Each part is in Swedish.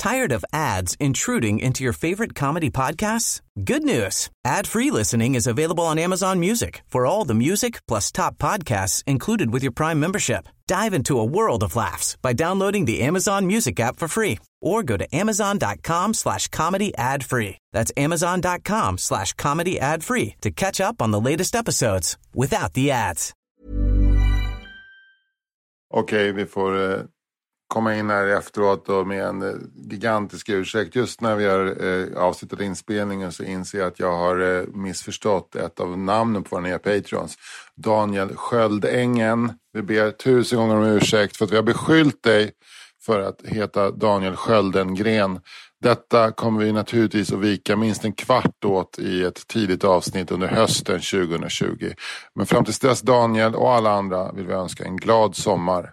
Tired of ads intruding into your favorite comedy podcasts? Good news. Ad-free listening is available on Amazon Music for all the music plus top podcasts included with your Prime membership. Dive into a world of laughs by downloading the Amazon Music app for free or go to amazon.com/comedy ad-free. That's amazon.com/comedy ad-free to catch up on the latest episodes without the ads. Okej, vi får komma in här efteråt då med en gigantisk ursäkt. Just när vi har avslutat inspelningen så inser jag att jag har missförstått ett av namnen på våra nya Patreons. Daniel Sköldängen. Vi ber 1000 gånger om ursäkt för att vi har beskyllt dig för att heta Daniel Sköldengren. Detta kommer vi naturligtvis att vika minst en kvart åt i ett tidigt avsnitt under hösten 2020. Men fram till dess, Daniel och alla andra, vill vi önska en glad sommar.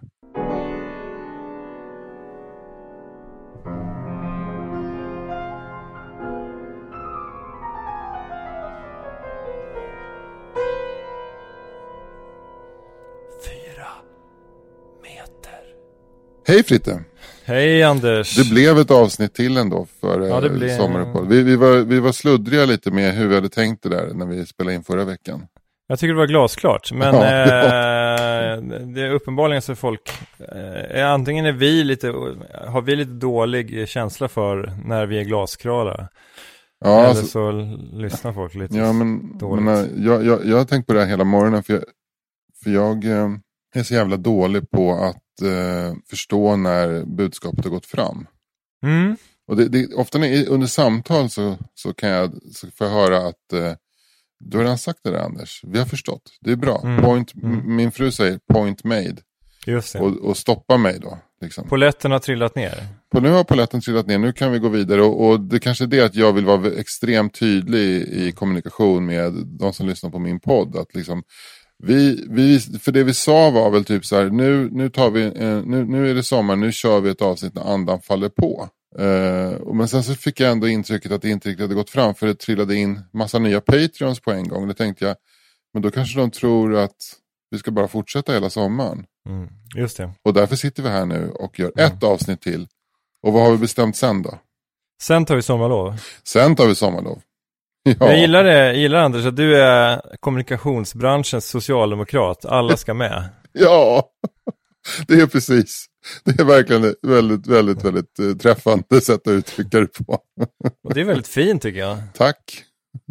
Hej Fritte. Hej Anders. Det blev ett avsnitt till ändå för sommaruppehåll. Vi var sluddriga lite med hur vi hade tänkt det där när vi spelade in förra veckan. Jag tycker det var glasklart. Men det är uppenbarligen så folk antingen är har vi lite dålig känsla för när vi är glasklara. Ja, eller så lyssnar folk lite dåligt. Men, jag har tänkt på det här hela morgonen för jag är så jävla dålig på att förstå när budskapet har gått fram. Mm. Och ofta under samtal så får jag höra att du har redan sagt det där, Anders. Vi har förstått. Det är bra. Min fru säger point made. Just det. Och stoppa mig då. Liksom. Poletten har trillat ner. Nu har poletten trillat ner. Nu kan vi gå vidare. Och det kanske är det att jag vill vara extremt tydlig i kommunikation med de som lyssnar på min podd. Att liksom för det vi sa var väl typ så här, nu är det sommar, nu kör vi ett avsnitt när andan faller på. Men sen så fick jag ändå intrycket att det inte riktigt hade gått fram, för det trillade in massa nya Patreons på en gång. Då tänkte jag, men då kanske de tror att vi ska bara fortsätta hela sommaren. Just det. Och därför sitter vi här nu och gör ett avsnitt till. Och vad har vi bestämt sen då? Sen tar vi sommarlov. Ja. Jag gillar Anders att du är kommunikationsbranschens socialdemokrat. Alla ska med. Ja, det är precis. Det är verkligen ett väldigt, väldigt, väldigt träffande sätt att uttrycka det på. Och det är väldigt fint tycker jag. Tack.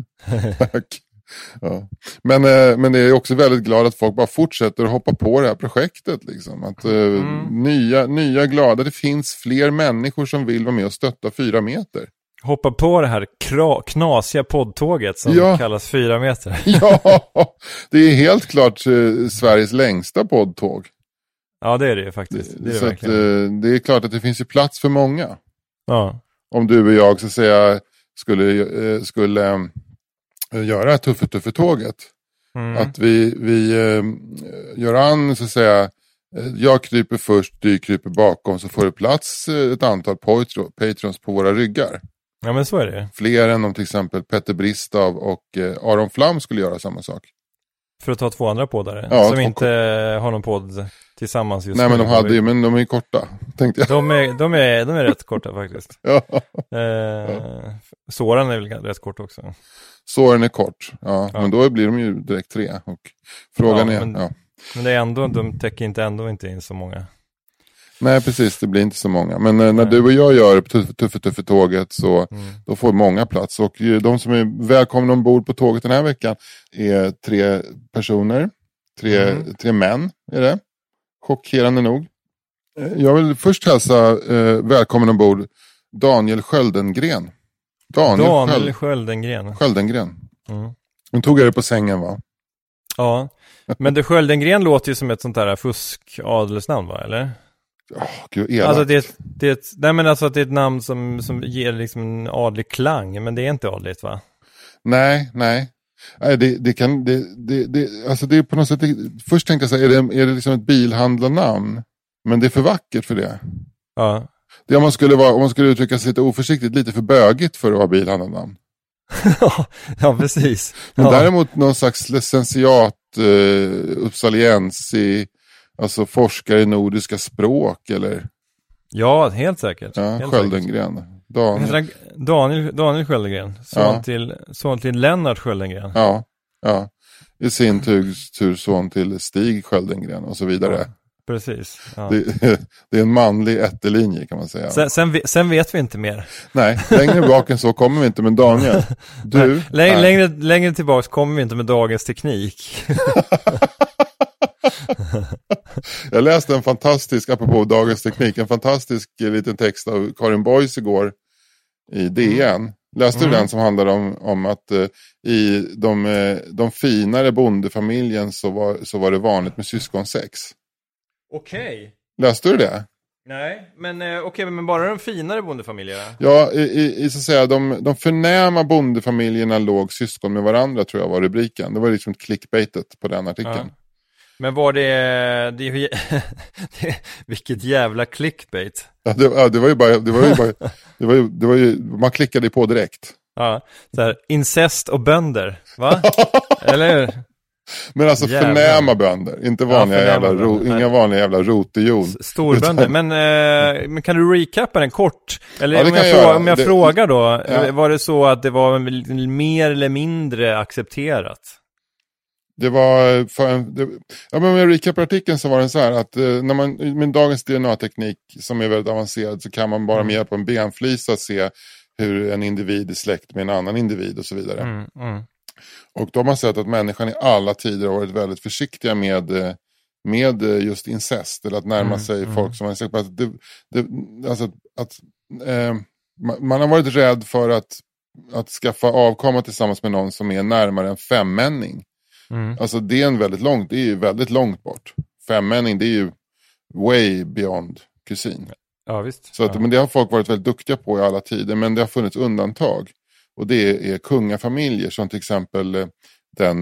Ja. Men det är också väldigt glad att folk bara fortsätter att hoppa på det här projektet. Liksom. Att nya glada, det finns fler människor som vill vara med och stötta 4 meter. Hoppa på det här knasiga poddtåget som kallas 4 meter. Ja, det är helt klart Sveriges längsta poddtåg. Ja, det är det faktiskt. Det är så det är klart att det finns ju plats för många. Ja. Om du och jag så att säga skulle göra Tuffe-tåget. Att vi gör så att säga, jag kryper först, du kryper bakom, så får det plats ett antal Patrons på våra ryggar. Ja, men så är det. Fler än om till exempel Petter Bristav och Aron Flam skulle göra samma sak. För att ta 2 andra poddare som inte har någon podd tillsammans just nu. Nej, men de hade ju, men de är korta, tänkte jag. De är rätt korta faktiskt. Ja. Såren är väl rätt kort också. Såren är kort, men då blir de ju direkt 3. Och frågan är... Men det är ändå, de täcker ändå inte in så många. Nej, precis, det blir inte så många. Men när du och jag gör Tuffe-tåget så då får många plats. Och de som är välkomna ombord på tåget den här veckan är 3 personer. 3 män är det. Chockerande nog. Jag vill först hälsa välkommen ombord Daniel Sköldengren. Daniel Sköldengren. Hon tog det på sängen, va? Ja, men det Sköldengren låter ju som ett sånt där fusk-adelsnamn, va, eller? Gud, elakt. Alltså att det är ett namn som ger liksom en adlig klang, men det är inte adligt, va? Nej, alltså det är på något sätt, först tänkte jag så här, är det liksom ett bilhandlarnamn, men det är för vackert för det. Ja. Det om man skulle uttrycka sig lite oförsiktigt, lite för bögigt för att vara bilhandlarnamn. Ja, precis. Men däremot någon slags licentiat uppsaliensi, alltså forskare i nordiska språk eller... Ja, helt säkert. Ja, helt Sköldengren. säkert. Daniel Sköldengren. Son till Lennart Sköldengren. Ja. I sin tur son till Stig Sköldengren och så vidare. Ja, precis. Ja. Det är en manlig ättelinje kan man säga. Sen vet vi inte mer. Nej, längre bak än så kommer vi inte med Daniel. Du? Längre tillbaka kommer vi inte med dagens teknik. Jag läste en fantastisk, apropå dagens teknik, en fantastisk liten text av Karin Boys igår i DN. Läste du den som handlar om att i de finare bondefamiljen så var det vanligt med syskonsex? Okej. Läste du det? Nej, men men bara de finare bondefamiljerna? Ja, i så att säga, de förnäma bondefamiljerna låg syskon med varandra, tror jag var rubriken. Det var liksom clickbaitet på den artikeln. Ja. Men var det vilket jävla clickbait. Ja, det var ju man klickade ju på direkt. Ja, så här, incest och bönder, va? Eller hur? Men alltså förnäma bönder, inte vanliga inga vanliga jävla rotejon. Storbönder, men kan du recappa den kort? Eller ja, om jag frågar då, var det så att det var mer eller mindre accepterat? Det var men om jag recapar artikeln så var det så här att när man med dagens DNA-teknik som är väldigt avancerad så kan man bara med hjälp av en benflisa se hur en individ är släkt med en annan individ och så vidare. Och då har man sett att människan i alla tider har varit väldigt försiktiga med just incest eller att närma sig folk som är släkt. Man har varit rädd för att skaffa avkomma tillsammans med någon som är närmare en femmänning. Alltså det är ju väldigt långt bort. Femmänning, det är ju way beyond kusin. Ja, visst. Så men det har folk varit väldigt duktiga på i alla tider, men det har funnits undantag. Och det är kungafamiljer som till exempel den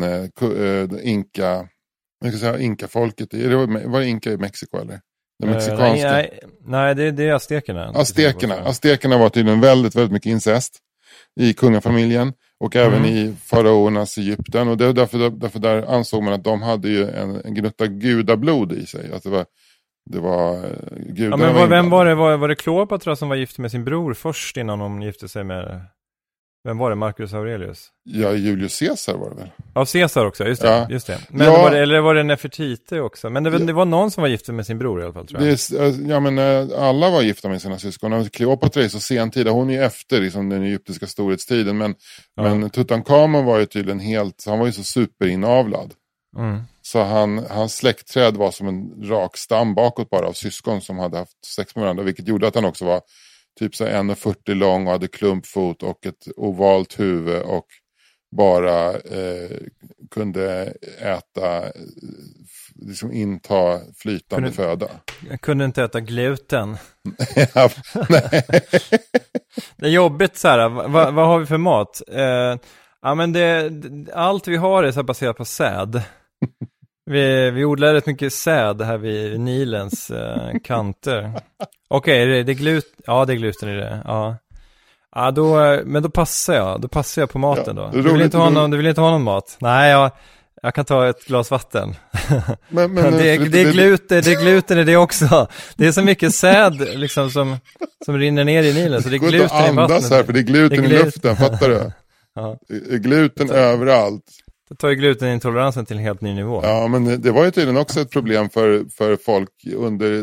inka-folket. Var det inka i Mexiko eller? Den mexikanska? Nej, det är aztekerna. Aztekerna var tydligen väldigt, väldigt mycket incest i kungafamiljen. Och även i faraonernas Egypten. Och det är därför där ansåg man att de hade ju en gnutta gudablod i sig. Att det var gudarna. Ja, men vem var det Kleopatra som var gift med sin bror först innan de gifte sig med... Vem var det? Marcus Aurelius? Ja, Julius Caesar var det väl? Ja, Caesar också, just det. Ja. Just det. Men var det Nefertiti också? Men det var någon som var gift med sin bror i alla fall, tror jag. Alla var gifta med sina syskon. Kleopatra är så sentida. Hon är ju efter liksom, den egyptiska storhetstiden. Men Tutankhamon var ju tydligen han var ju så superinavlad. Så hans släktträd var som en rak stam bakåt bara av syskon som hade haft sex med varandra. Vilket gjorde att han också var typ så 1,40 lång och hade klumpfot och ett ovalt huvud och bara kunde äta, liksom inta flytande föda. Jag kunde inte äta gluten. Nej. Det är jobbigt så här, vad har vi för mat? Men allt vi har är så baserat på säd. Vi odlar rätt mycket säd här vid Nilens kanter. Okej, det är gluten. Ja, det är gluten i det. Ja. Men då passar jag på maten då. Du vill inte ha någon mat? Nej, jag kan ta ett glas vatten. Men det är gluten i det också. Det är så mycket säd liksom som rinner ner i Nilen, så det är gluten i vattnet. Här, för det är gluten i luften, fattar du? Ja. Det är gluten överallt. Det tar ju glutenintoleransen till en helt ny nivå. Ja, men det var ju tydligen också ett problem för folk under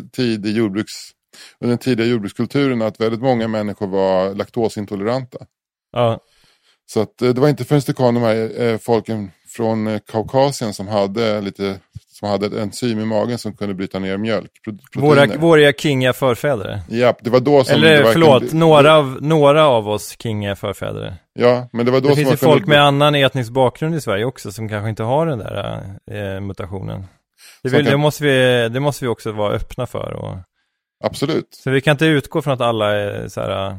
den tidiga jordbrukskulturen att väldigt många människor var laktosintoleranta. Ja. Så att det var inte förrän det kom de här folken från Kaukasien som hade ett enzym i magen som kunde bryta ner mjölk. Våra kingiga förfäder. Ja, det var då som... några av oss kingiga förfäder. Ja, men det var då det finns ju folk med annan etnisk bakgrund i Sverige också som kanske inte har den där mutationen. Det måste vi också vara öppna för. Absolut. Så vi kan inte utgå från att alla är så här,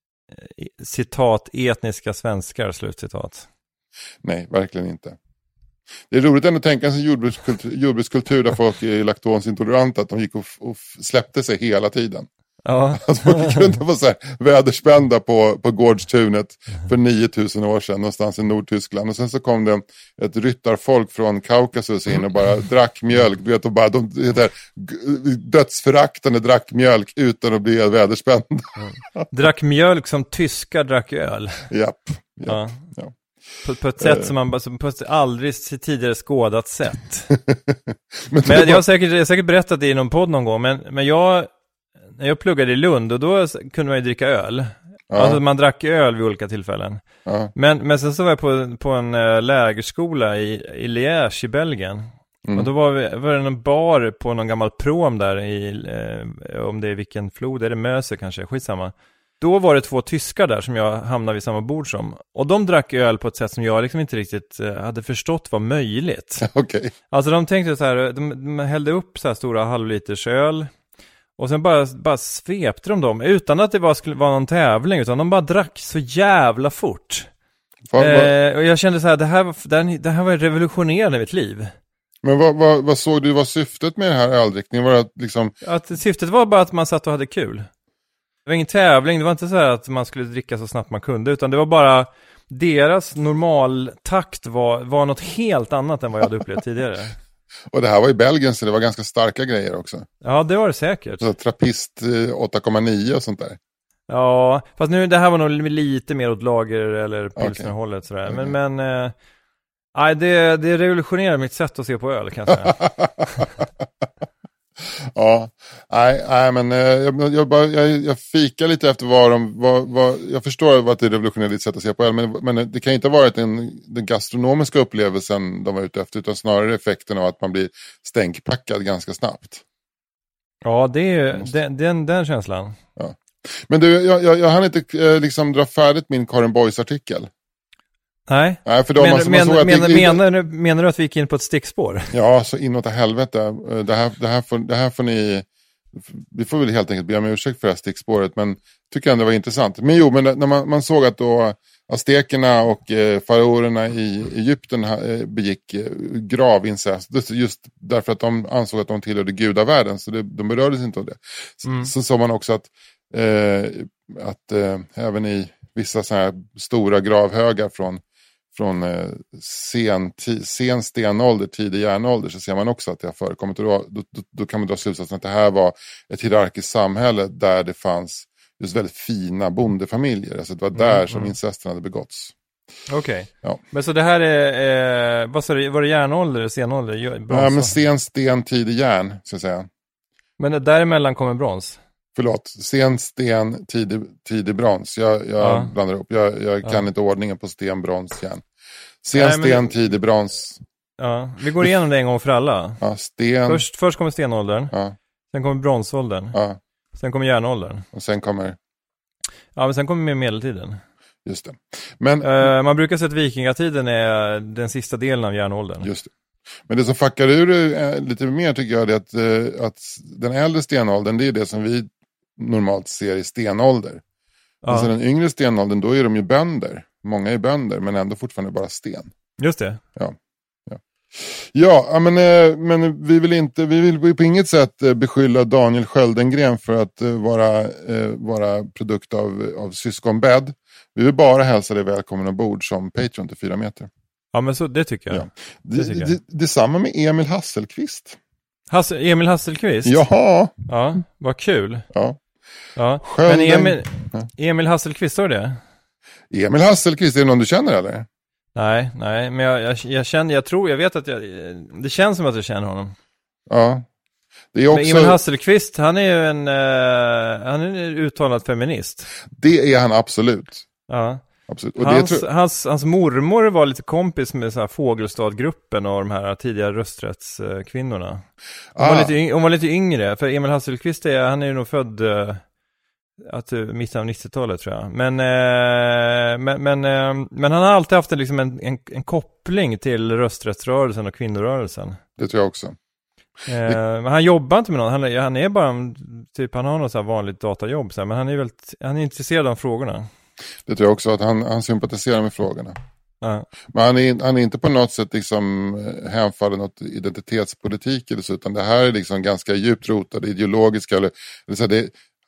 citat, etniska svenskar, slutcitat. Nej, verkligen inte. Det är roligt ändå att tänka sig jordbrukskultur där folk är laktosintoleranta, att de gick och släppte sig hela tiden. Ja. Alltså man kunde vara så här väderspända på Gårdstunet för 9000 år sedan någonstans i Nordtyskland. Och sen så kom det ett ryttarfolk från Kaukasus in och bara drack mjölk. Du vet, och bara dödsföraktande drack mjölk utan att bli väderspända. Drack mjölk som tyskar drack öl. Japp. Ja. På ett sätt som man på ett aldrig tidigare skådat sätt. Men jag har säkert berättat det i någon podd någon gång. Men när jag pluggade i Lund och då kunde man ju dricka öl. Ja. Alltså man drack öl vid olika tillfällen. Ja. Men sen så var jag på en lägerskola i Liège i Belgien. Och då var det en bar på någon gammal prom där om det är vilken flod, är det Möse kanske, skitsamma. Då var det 2 tyskar där som jag hamnade vid samma bord som. Och de drack öl på ett sätt som jag liksom inte riktigt hade förstått var möjligt. Okay. Alltså de tänkte så här, de hällde upp så här stora halvliters öl. Och sen bara svepte de dem utan att det skulle vara någon tävling. Utan de bara drack så jävla fort. Och jag kände så här, det här var revolutionerande i mitt liv. Men vad såg du var syftet med den här öldrickningen? Var det liksom... Att syftet var bara att man satt och hade kul. Det var ingen tävling, det var inte så här att man skulle dricka så snabbt man kunde. Utan det var bara, deras normaltakt var något helt annat än vad jag hade upplevt tidigare. Och det här var i Belgien så det var ganska starka grejer också. Ja, det var det säkert. Så trappist 8,9 och sånt där. Ja, fast nu det här var nog lite mer åt lager eller pilsnerhållet sådär. Okay. Men det revolutionerar mitt sätt att se på öl kan jag säga. Ja, nej men jag fikar lite efter jag förstår att det revolutionerar ditt sätt att se på öl, men det kan inte ha varit den gastronomiska upplevelsen de var ute efter, utan snarare effekten av att man blir stänkpackad ganska snabbt. Ja, det är den känslan. Ja. Men du, jag hann inte liksom dra färdigt min Karin Boys artikel. Nej, menar du att vi gick in på ett stickspår? Ja, så inåt helvete. Det här får ni... Vi får väl helt enkelt be om ursäkt för det här stickspåret, men tycker ändå det var intressant. Men när man såg att då aztekerna och faraorerna i Egypten begick gravincest, just därför att de ansåg att de tillhörde gudavärlden, så de berördes inte av det. Så såg man också att även i vissa så här stora gravhögar från sen stenålder, tidig järnålder, så ser man också att det har förekommit. Och då kan man dra slutsatsen att det här var ett hierarkiskt samhälle där det fanns just väldigt fina bondefamiljer. Alltså det var där som incesten hade begåtts. Okej. Ja. Men så det här är var det järnålder eller stenålder? Ja, men sten, tidig järn, så att säga. Men däremellan kommer brons? Förlåt, sten, tidig brons. Jag blandar ihop. Jag kan inte ordningen på sten, brons, järn. Sten, tidig brons. Ja, vi går igenom det en gång för alla. Ja, sten. Först kommer stenåldern. Ja. Sen kommer bronsåldern. Ja. Sen kommer järnåldern. Och sen kommer... Ja, men sen kommer medeltiden. Just det. Men... man brukar säga att vikingatiden är den sista delen av järnåldern. Just det. Men det som fuckar ur lite mer tycker jag är att den äldre stenåldern, det är det som vi normalt ser i stenålder. Ja. Alltså den yngre stenåldern, då är de ju bönder. Många är bönder, men ändå fortfarande bara sten. Just det. Ja, men vi vill på inget sätt beskylla Daniel Sköldengren för att vara produkt av syskonbädd. Vi vill bara hälsa dig välkommen ombord som Patreon till 4 meter. Ja, men så, det tycker jag. Ja. Detsamma med Emil Hasselqvist. Emil Hasselqvist? Jaha. Ja, vad kul. Ja. Men Emil Hasselqvist, står det? Emil Hasselqvist, är det någon du känner eller? Nej, men jag vet att det känns som att jag känner honom. Ja. Det är också... Men Emil Hasselqvist, han är ju en uttalad feminist. Det är han absolut. Ja. Absolut. Och hans mormor var lite kompis med så här Fågelstadgruppen och de här tidigare rösträttskvinnorna. Hon var lite yngre, för Emil Hasselqvist han är ju nog född mitten av 90-talet tror jag. Men han har alltid haft en koppling till rösträttsrörelsen och kvinnorörelsen. Det tror jag också. Men han jobbar inte med något. Han är bara han har något så här vanligt datajobb så här, men han är intresserad av frågorna. Det tror jag också, att han sympatiserar med frågorna. Ja. Men han är inte på något sätt liksom hänfallen åt identitetspolitik eller så, utan det här är liksom ganska djupt rotade ideologiska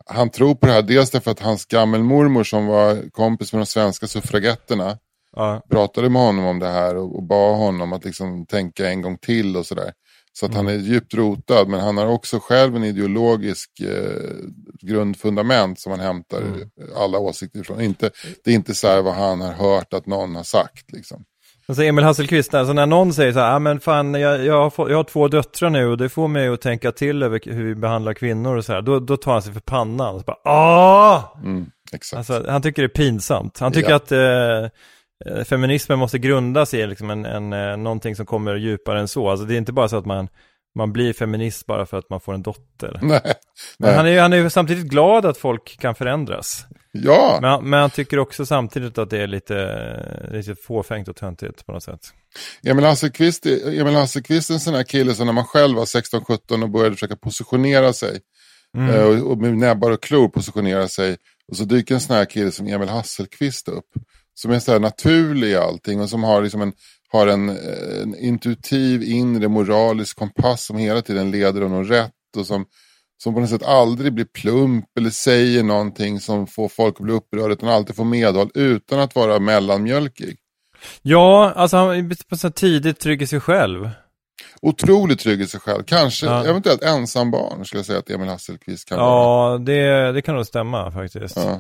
han tror på det här. Dels därför att hans gammelmormor som var kompis med de svenska suffragetterna pratade med honom om det här och bad honom att liksom tänka en gång till och sådär. Så att han är djupt rotad, men han har också själv en ideologisk grundfundament som han hämtar alla åsikter ifrån. Det är inte så här vad han har hört att någon har sagt liksom. Alltså Emil Hasselqvist, alltså när någon säger så här, men fan, jag har 2 döttrar nu och det får mig att tänka till över hur vi behandlar kvinnor och så här, då tar han sig för pannan och så bara, exakt. Alltså, han tycker det är pinsamt. Han tycker att feminismen måste grundas i liksom någonting som kommer djupare än så. Alltså det är inte bara så att man blir feminist bara för att man får en dotter. Men han är ju samtidigt glad att folk kan förändras. Ja. Men han tycker också samtidigt att det är lite fåfängt och töntigt på något sätt. Emil Hasselqvist är en sån här kille som när man själv var 16-17 och började försöka positionera sig och med näbbar och klor positionera sig, och så dyker en sån här kille som Emil Hasselqvist upp som är så här naturlig i allting och som har liksom en intuitiv inre moralisk kompass som hela tiden leder honom rätt och som på något sätt aldrig blir plump eller säger någonting som får folk att bli upprörda, utan alltid får medhåll utan att vara mellanmjölkig. Ja, alltså han på så tidigt trygg i sig själv. Otroligt trygg i sig själv. Kanske eventuellt ensam barn skulle jag säga att Emil Hasselqvist kan vara. Ja, det kan nog stämma faktiskt. Ja.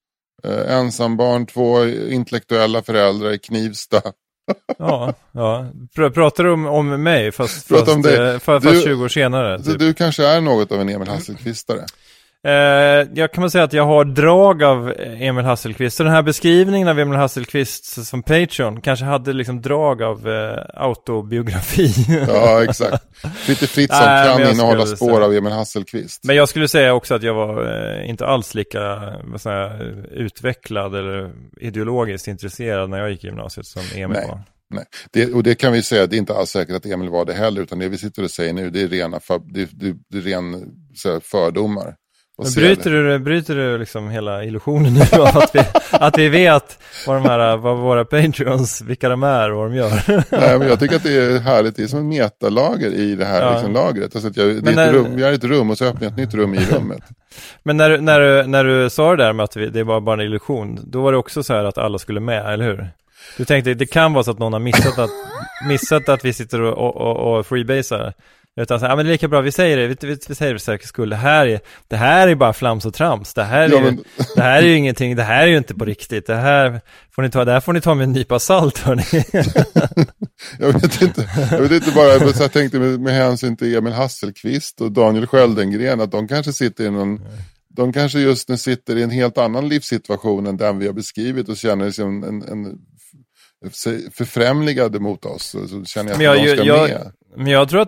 Ensam barn, 2 intellektuella föräldrar i Knivsta. Ja. Pratar du om mig fast 20 år senare? Typ. Du kanske är något av en Emil Hasselqvistare. Jag kan väl säga att jag har drag av Emil Hasselqvist. Så den här beskrivningen av Emil Hasselqvist som Patreon kanske hade liksom drag av autobiografi. Ja, exakt. Fritte Fritzson kan innehålla spår av Emil Hasselqvist. Men jag skulle säga också att jag var inte alls lika utvecklad eller ideologiskt intresserad när jag gick i gymnasiet som Emil var. Nej, det kan vi säga, det är inte alls säkert att Emil var det heller, utan det vi sitter och säger nu, det är ren fördomar. Men bryter du liksom hela illusionen nu av att vi vet vad våra Patreons, vilka de är och vad de gör? Nej, men jag tycker att det är härligt. Det är som en metalager i det här liksom lagret. Alltså att jag är ett rum och så öppnar jag ett nytt rum i rummet. Men när du sa det där med att det var bara en illusion, då var det också så här att alla skulle med, eller hur? Du tänkte, det kan vara så att någon har missat att vi sitter och freebasar. Utan så här, men det är lika bra, vi säger det för säkerhets skull. Det här är bara flams och trams. Det här är ju ingenting, det här är ju inte på riktigt. Det här får ni ta med en nypa salt, hörni. Jag vet inte bara, jag tänkte med hänsyn till Emil Hasselqvist och Daniel Sköldengren att de kanske just nu sitter i en helt annan livssituation än den vi har beskrivit och känner sig en förfrämligade mot oss, så känner jag att de ska med. Men jag tror att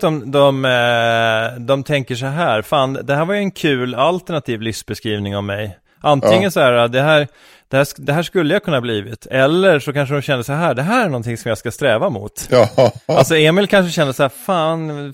de tänker så här, fan, det här var ju en kul alternativ livsbeskrivning av mig. Antingen så här, det här skulle jag kunna blivit, eller så kanske de känner så här, det här är någonting som jag ska sträva mot. Ja. Alltså Emil kanske känner så här, fan,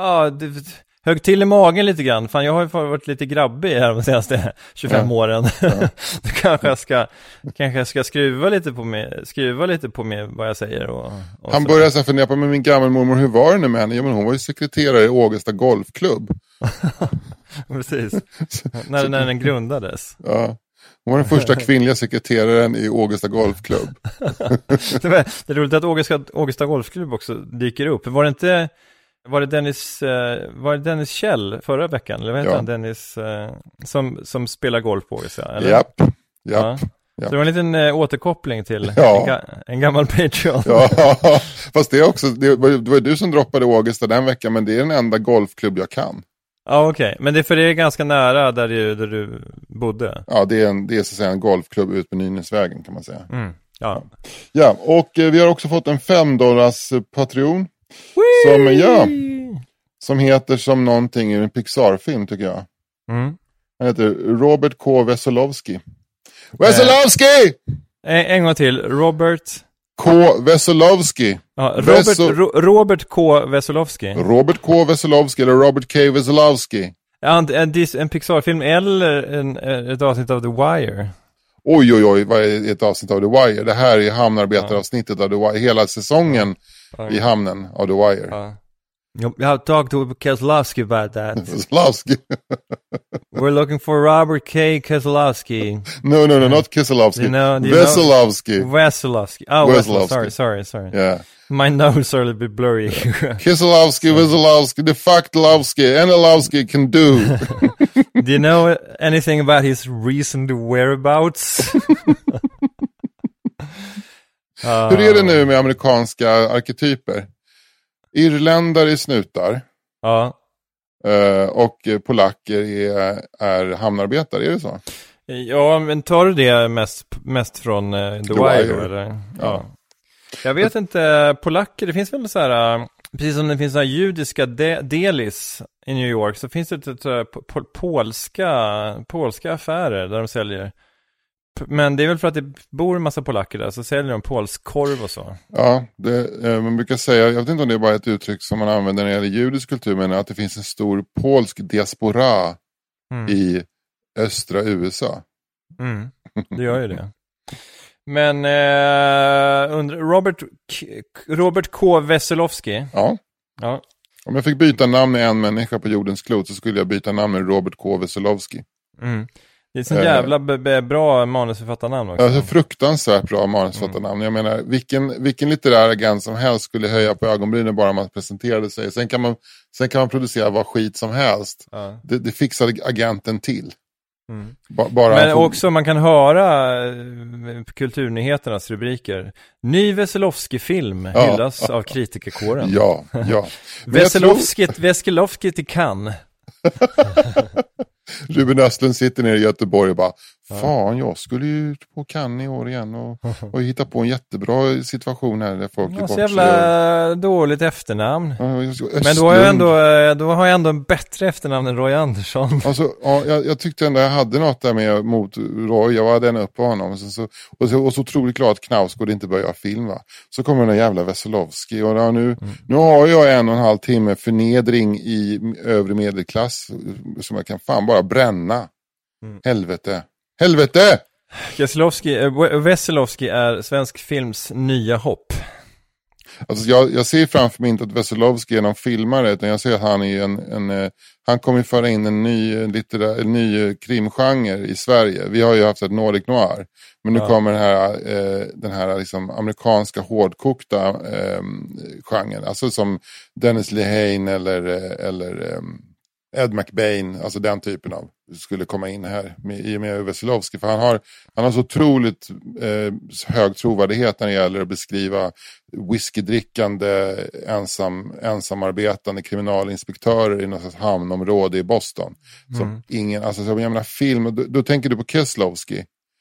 hög till i magen lite grann. Fan, jag har ju varit lite grabbig här de senaste 25 åren. Ja. Då kanske jag ska skruva lite på mig vad jag säger. Och han börjar så fundera på med min gammelmormor, hur var det nu med henne? Ja, men hon var ju sekreterare i Ågesta golfklubb. Precis. När den grundades. Ja. Hon var den första kvinnliga sekreteraren i Ågesta golfklubb. Det är roligt att Ågesta golfklubb också dyker upp. Var det Dennis Kjell förra veckan? Eller vad heter han? Dennis som spelar golf på Ågesta? Eller? Japp. Så det var en liten återkoppling till en gammal Patreon. Ja, fast det var du som droppade Ågesta den veckan, men det är den enda golfklubb jag kan. Ja, okej. Men det är ganska nära där du bodde. Ja, det är så att säga en golfklubb ut på Nynäsvägen kan man säga. Ja, och vi har också fått en $5 Patreon. Som heter som någonting i en Pixar-film tycker jag. Han heter Robert K. Wesolowski. En gång till, Robert K. Wesolowski. Ja, Robert K. Wesolowski. Robert K. Wesolowski eller Robert K. Wesolowski. En Pixar-film eller ett avsnitt av The Wire. Oj, vad är ett avsnitt av The Wire? Det här är hamnarbetaravsnittet av The Wire. Hela säsongen i hamnen av The Wire. I've talked to Keselowski about that. Keselowski. We're looking for Robert K. Keselowski. No, not Keselowski. Veselovsky. Veselovsky. Oh, Veselovsky. Sorry. Yeah. My nose are a little bit blurry. Keselowski, Veselovsky, the Faktalovsky, Analovsky can do. Do you know anything about his recent whereabouts? Hur är det nu med amerikanska arketyper? Irländare är snutar. Ja. Och polacker är hamnarbetare, är det så? Ja, men tar du det mest från The Wire eller? Ja. Jag vet inte, polacker, det finns väl så här, precis som det finns så här judiska delis i New York, så finns det polska affärer där de säljer. Men det är väl för att det bor en massa polacker där, så säljer de polsk korv och så. Ja, man brukar säga, jag vet inte om det är bara ett uttryck som man använder när det gäller judisk kultur, men att det finns en stor polsk diaspora i östra USA. Det gör ju det. Men Robert K. Veselovsky. Ja. Om jag fick byta namn med en människa på jordens klot så skulle jag byta namn med Robert K. Veselovsky. Det är så jävla bra manusförfattarnamn också. Alltså fruktansvärt bra manusförfattarnamn. Jag menar, vilken litterär agent som helst skulle höja på ögonbrynen bara man presenterade sig. Sen kan man producera vad skit som helst. Ja. Det fixade agenten till. Men också man kan höra kulturnyheternas rubriker. Ny Veselovsky-film hyllas av kritikerkåren. Ja. Veselovsky till Cannes. Ruben Östlund sitter nere i Göteborg och bara fan, jag skulle ju ut på Cannes i år igen och hitta på en jättebra situation här där folk är bort. Så jävla dåligt efternamn. Men då har jag ändå en bättre efternamn än Roy Andersson. Alltså, jag tyckte ändå jag hade något där med mot Roy. Jag var den upp på honom. Och så otroligt glad att Knausgård inte börjar göra film, va? Så kommer den där jävla Veselovsky. Och nu har jag 1,5 timme förnedring i övre medelklass som jag kan fan bara bränna. Helvete! Veselovsky är svensk films nya hopp. Alltså jag ser framför mig inte att Veselovsky är någon filmare, utan jag ser att han är han kommer föra in en ny krimgenre i Sverige. Vi har ju haft ett Nordic Noir, men nu kommer den här liksom amerikanska hårdkokta genren, alltså som Dennis Lehane eller Ed McBain, alltså den typen av, skulle komma in här i och med Veselovsky, för han har så otroligt hög trovärdighet när det gäller att beskriva whiskydrickande ensamarbetande kriminalinspektörer i något slags hamnområde i Boston. Som ingen, alltså jag menar film, då tänker du på Keselowski.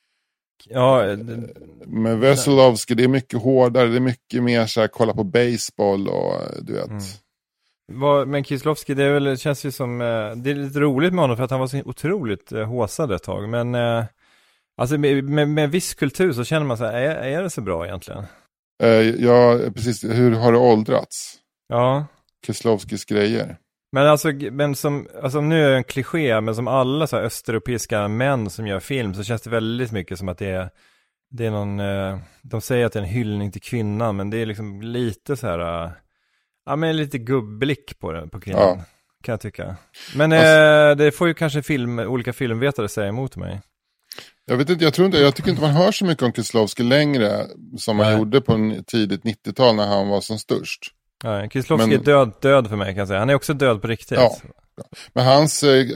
Ja, men Veselovsky, det är mycket hårdare, det är mycket mer så här, kolla på baseball och du vet. Men Keselowski, det känns ju som det är lite roligt med honom för att han var så otroligt håsad ett tag, men alltså med viss kultur så känner man så här, är det så bra egentligen? Ja, precis. Hur har det åldrats? Ja. Keselowskis grejer. Men som nu är det en kliché, men som alla så här östeuropeiska män som gör film, så känns det väldigt mycket som att det är någon, de säger att det är en hyllning till kvinnan, men det är liksom lite så här, ja, men lite gubblick på kvinnan, kan jag tycka. Men det får ju kanske olika filmvetare säga emot mig. Jag vet inte, jag tycker inte man hör så mycket om Keselowski längre som man gjorde på tidigt 90-tal när han var som störst. Ja, Keselowski är död för mig, kan jag säga. Han är också död på riktigt. Ja. Men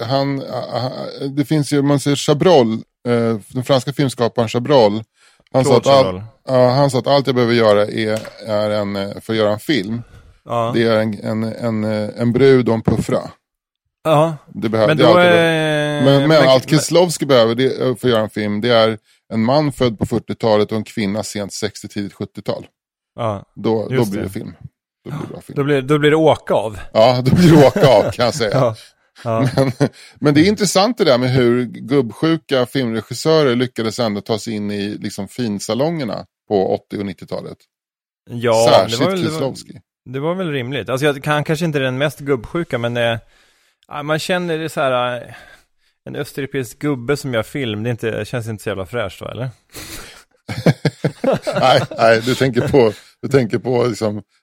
det finns ju, man säger Chabrol, den franska filmskaparen Chabrol. Han sa att allt jag behöver göra är för att göra en film. Ja. Det är en brud och en puffra. Ja. Det behöver men allt Keselowski behöver för att göra en film, det är en man född på 40-talet och en kvinna sent 60-, tidigt 70-tal. Ja. Då blir det film. Då blir det åka av. Ja, då blir det åka av, kan jag säga. Ja. Men det är intressant det där med hur gubbsjuka filmregissörer lyckades ändå ta sig in i liksom finsalongerna på 80- och 90-talet. Ja, särskilt Keselowski. Det var väl rimligt. Alltså jag kanske inte är den mest gubbsjuka, men man känner det så här, en östeuropeisk gubbe som gör film, det känns inte så jävla fräscht, va, eller? nej, du tänker på liksom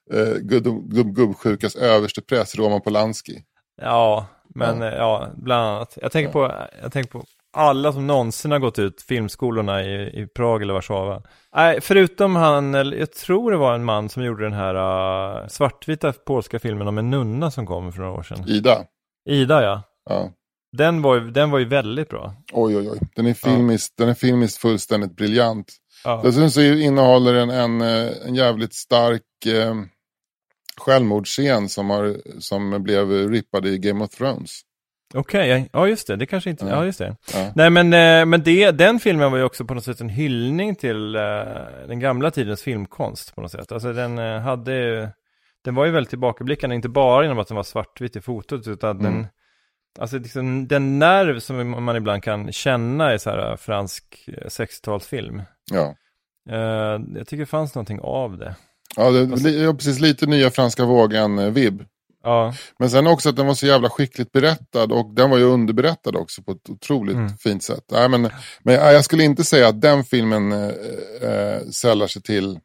de gubbsjukas överste präst Roman Polanski. Ja, men ja, bland annat. Jag tänker på alla som någonsin har gått ut filmskolorna i Prag eller Warszawa. Nej, förutom jag tror det var en man som gjorde den här svartvita polska filmen om en nunna som kom för några år sedan. Ida, ja. Den var ju väldigt bra. Oj. Den är filmiskt fullständigt briljant. Dessutom så innehåller den en jävligt stark självmordsscen som blev rippad i Game of Thrones. Okej, ja just det. Det kanske inte... Ja, just det. Ja. Nej, men den filmen var ju också på något sätt en hyllning till den gamla tidens filmkonst på något sätt. Alltså den var ju väldigt tillbakablickande, inte bara genom att den var svartvitt i fotot, utan den nerv som man ibland kan känna i så här fransk 60-talsfilm. Ja. Jag tycker det fanns någonting av det. Ja, det är precis lite nya franska vågen vibb. Ja. Men sen också att den var så jävla skickligt berättad, och den var ju underberättad också på ett otroligt fint sätt. Nej, men jag skulle inte säga att den filmen sällar sig till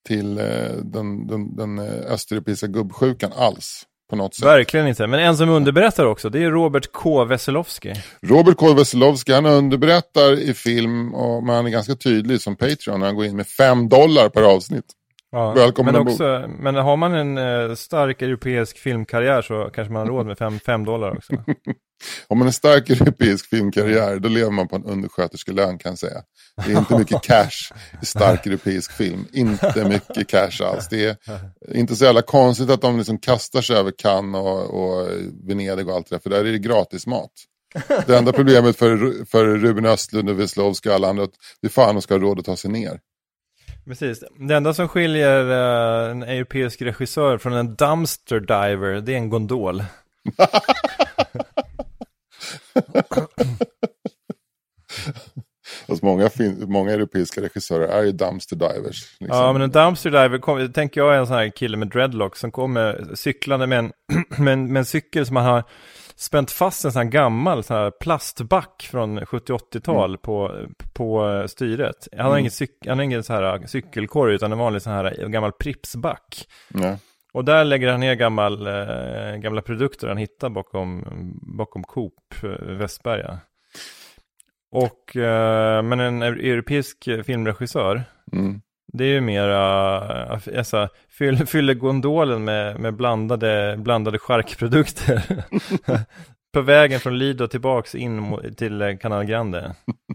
den östeuropeiska gubbsjukan alls på något sätt. Verkligen inte, men en som underberättar också, det är Robert K. Wesolowski. Robert K. Wesolowski, han underberättar i film, men han är ganska tydlig som Patreon när han går in med $5 per avsnitt. Ja, men har man en stark europeisk filmkarriär så kanske man har råd med $5 också. Om man har en stark europeisk filmkarriär, då lever man på en undersköterskelön, kan jag säga. Det är inte mycket cash i stark europeisk film. Inte mycket cash alls. Det är inte så jävla konstigt att de liksom kastar sig över Cannes och Venedig och allt det där, för där är det gratis mat. Det enda problemet för Ruben Östlund och Wesolowski och alla andra, det är fan de ska ha råd att ta sig ner. Precis. Det enda som skiljer en europeisk regissör från en dumpster diver, det är en gondol. Alltså många europeiska regissörer är ju dumpster divers. Liksom. Ja, men en dumpster diver, tänker jag, är en sån här kille med dreadlocks som kommer cyklande med en cykel som man har spänt fast en sån här gammal sån här plastback från 70-80-tal på styret. Han har ingen så här cykelkorg, utan en vanlig sån här gammal pripsback. Nej. Och där lägger han ner gamla produkter han hittar bakom Coop Västberga. Och men en europeisk filmregissör, det är ju mera fyller gondolen med blandade charkprodukter på vägen från Lido tillbaks in till Canal Grande.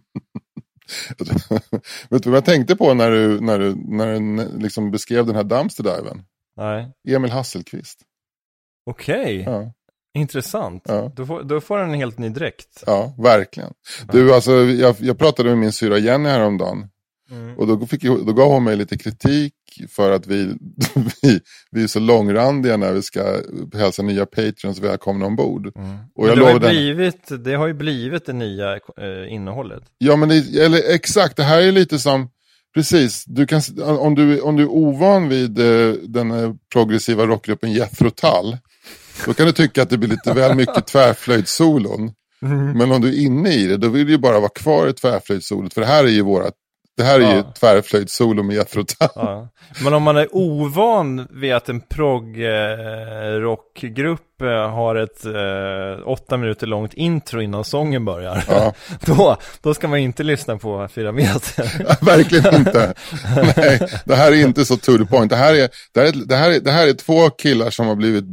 Vet du vad jag tänkte på när du liksom beskrev den här dumpster diven? Nej. Emil Hasselqvist. Okej. Ja. Intressant. Ja. Då får den en helt ny dräkt. Ja, verkligen. Du, alltså, jag pratade med min syra Jenny häromdagen. Och då gav hon mig lite kritik för att vi är så långrandiga när vi ska hälsa nya Patreons välkomna ombord. Och det har ju blivit det nya innehållet. Ja, men exakt. Det här är lite som... Precis, om du är ovan vid den progressiva rockgruppen Jethro Tull, då kan du tycka att det blir lite väl mycket tvärflöjtsolon. Men om du är inne i det, då vill du ju bara vara kvar i tvärflöjtsolot, för det här är ju ju tvärflöjtsolo med Jethro Tull. Ja. Men om man är ovan vid att en prog-rockgrupp har ett 8 minuter långt intro innan sången börjar, då ska man inte lyssna på 4 meter. Ja, verkligen inte. Nej, det här är inte så to the point. Det här är 2 killar som har blivit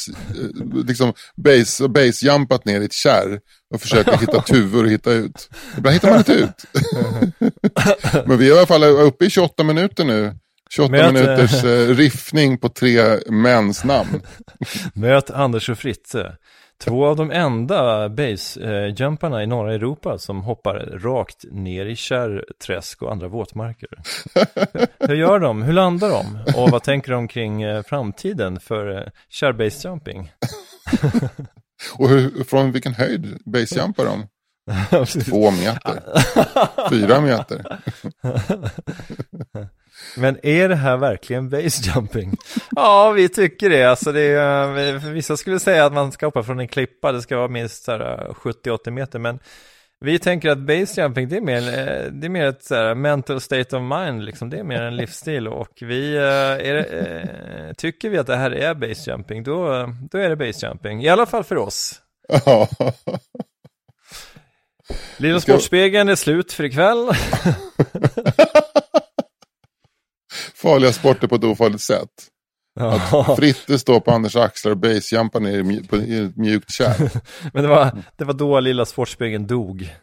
base-jumpat ner i ett kärr och försöker hitta tuvor och hitta ut. Ibland hittar man inte ut. Men vi är i alla fall uppe i 28 minuter nu. 28 minuters riffning på 3 mäns namn. Möt Anders och Fritze. 2 av de enda base-jumparna i norra Europa som hoppar rakt ner i kärrträsk och andra våtmarker. Hur gör de? Hur landar de? Och vad tänker de kring framtiden för kärr-base-jumping? Och från vilken höjd base-jumpar de? 2 meter. 4 meter. Men är det här verkligen basejumping? Ja, vi tycker det. Alltså vissa skulle säga att man ska hoppa från en klippa. Det ska vara minst 70-80 meter. Men Vi tänker att basejumping det är mer ett så här, mental state of mind liksom. Det är mer en livsstil och vi tycker vi att det här är basejumping då är det basejumping. I alla fall för oss. Ja. Lilla Sportspegeln är slut för ikväll. Farliga sporter på ett ofarligt sätt. Att Fritte står på Anders axlar och basejumpar ner i ett mjukt kärl. Men det var då Lilla Sportspegeln dog.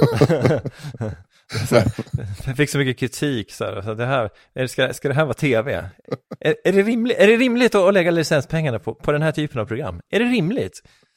Jag fick så mycket kritik så det här, ska det här vara tv? Är det rimligt att lägga licenspengarna på den här typen av program? Är det rimligt?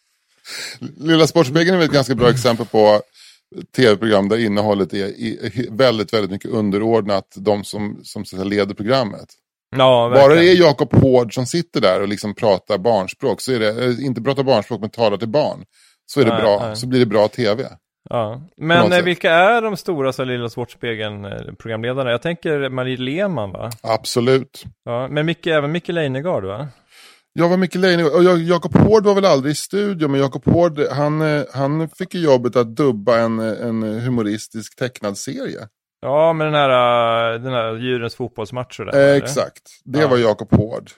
Lilla Sportspegeln är väl ett ganska bra exempel på tv-program där innehållet är väldigt, väldigt mycket underordnat de som så leder programmet. Ja, verkligen. Bara det är Jakob Hård som sitter där och liksom pratar barnspråk, så är det inte pratar barnspråk men talar till barn, så är det bra, så blir det bra tv. Ja. Men vilka är de stora så Lilla Sportspegeln programledarna? Jag tänker Marie Lehmann, va? Absolut. Ja, men även Micke Leijnegard, va? Jag var Micke Leijnegard och Jakob Hård var väl aldrig i studio, men Jakob Hård han fick ju jobbet att dubba en humoristisk tecknad serie. Ja, med den här djurens fotbollsmatcher där. Exakt, det var Jakob Hård.